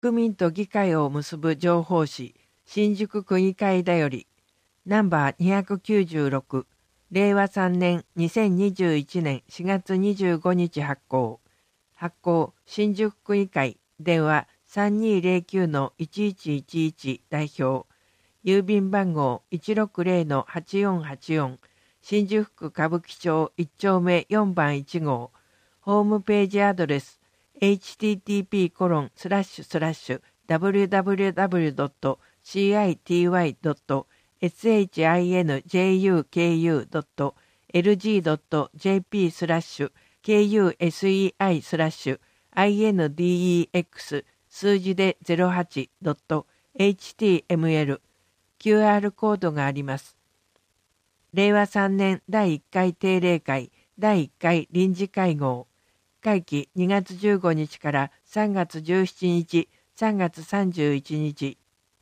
区民と議会を結ぶ情報誌、新宿区議会だより、ナンバー296、令和3年2021年4月25日発行。発行、新宿区議会、電話3209-1111代表。郵便番号 160-8484、新宿区歌舞伎町1丁目4番1号。ホームページアドレス、http://www.city.com/shinjuku.index 数字で 08.html QR コードがあります。令和3年第1回定例会第1回臨時会合。会期2月15日から3月17日、3月31日。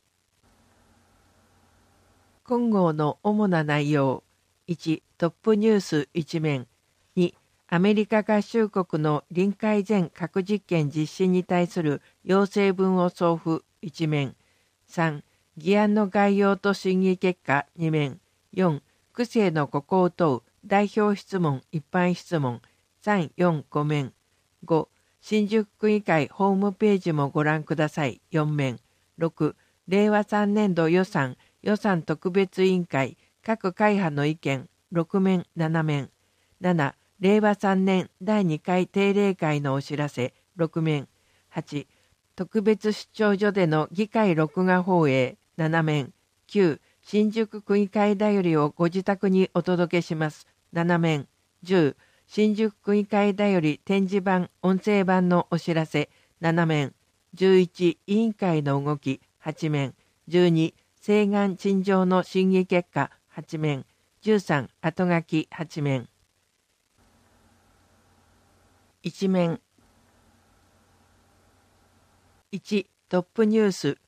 今号の主な内容。1、トップニュース1面。2、アメリカ合衆国の臨界前核実験実施に対する要請文を送付1面。3、議案の概要と審議結果2面。4、区政のここを問う代表質問一般質問3、4、5面。5、新宿区議会ホームページもご覧ください4面。6、令和3年度予算特別委員会各会派の意見6面7面。7、令和3年第2回定例会のお知らせ6面。8、特別出張所での議会録画放映7面。9、新宿区議会だよりをご自宅にお届けします7面。10、新宿区議会だより展示版音声版のお知らせ7面。11、委員会の動き8面。12、請願陳情の審議結果8面。13、後書き8面。1面。1、トップニュース。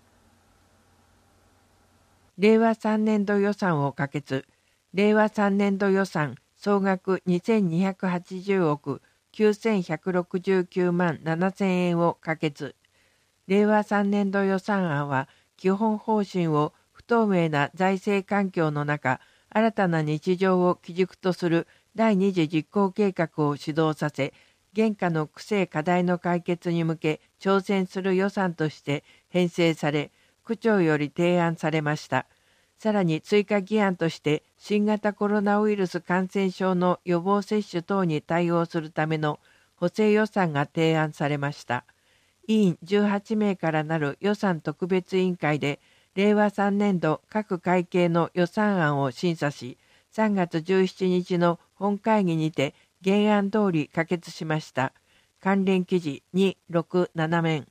令和3年度予算を可決。令和3年度予算総額2280億9169万7000円を可決。令和3年度予算案は基本方針を不透明な財政環境の中、新たな日常を基軸とする第二次実行計画を始動させ、現下の区政課題の解決に向け挑戦する予算として編成され、区長より提案されました。さらに追加議案として新型コロナウイルス感染症の予防接種等に対応するための補正予算が提案されました。委員18名からなる予算特別委員会で令和3年度各会計の予算案を審査し、3月17日の本会議にて原案通り可決しました。関連記事2、6、7面。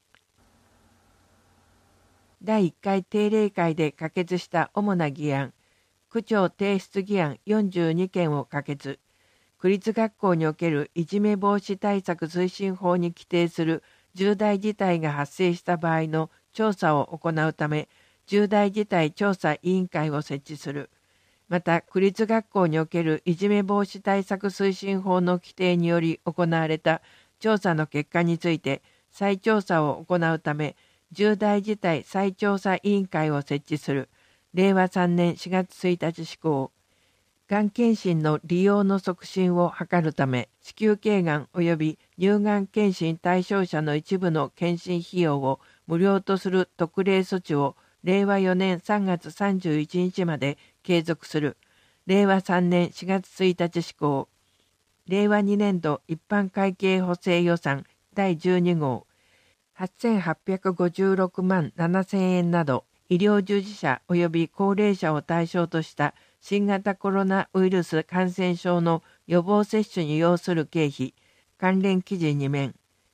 第1回定例会で可決した主な議案。区長提出議案42件を可決。区立学校におけるいじめ防止対策推進法に規定する重大事態が発生した場合の調査を行うため、重大事態調査委員会を設置する。また、区立学校におけるいじめ防止対策推進法の規定により行われた調査の結果について、再調査を行うため、重大事態再調査委員会を設置する。令和3年4月1日施行。がん検診の利用の促進を図るため、子宮頸がん及び乳がん検診対象者の一部の検診費用を無料とする特例措置を令和4年3月31日まで継続する。令和3年4月1日施行。令和2年度一般会計補正予算第12号。8856万7000円など、医療従事者及び高齢者を対象とした新型コロナウイルス感染症の予防接種に要する経費、関連記事2面。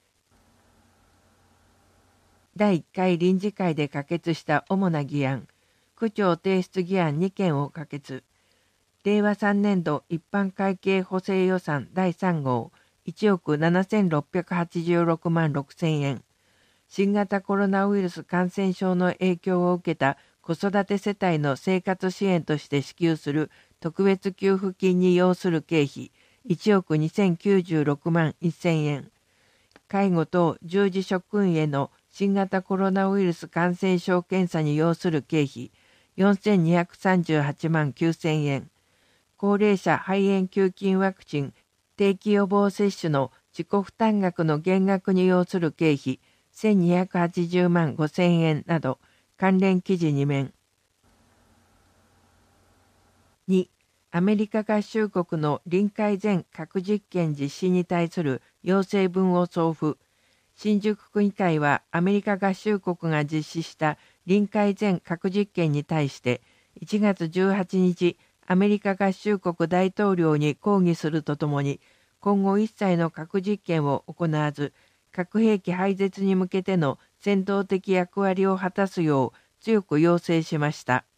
第1回臨時会で可決した主な議案、区長提出議案2件を可決。令和3年度一般会計補正予算第3号、1億7686万6000円。新型コロナウイルス感染症の影響を受けた子育て世帯の生活支援として支給する特別給付金に要する経費1億2096万1000円。介護等従事職員への新型コロナウイルス感染症検査に要する経費4238万9000円、高齢者肺炎球菌ワクチン定期予防接種の自己負担額の減額に要する経費1280万5000円など関連記事2面。2、アメリカ合衆国の臨界前核実験実施に対する要請文を送付。新宿区議会はアメリカ合衆国が実施した臨界前核実験に対して1月18日、アメリカ合衆国大統領に抗議するとともに、今後一切の核実験を行わず、核兵器廃絶に向けての先導的役割を果たすよう強く要請しました。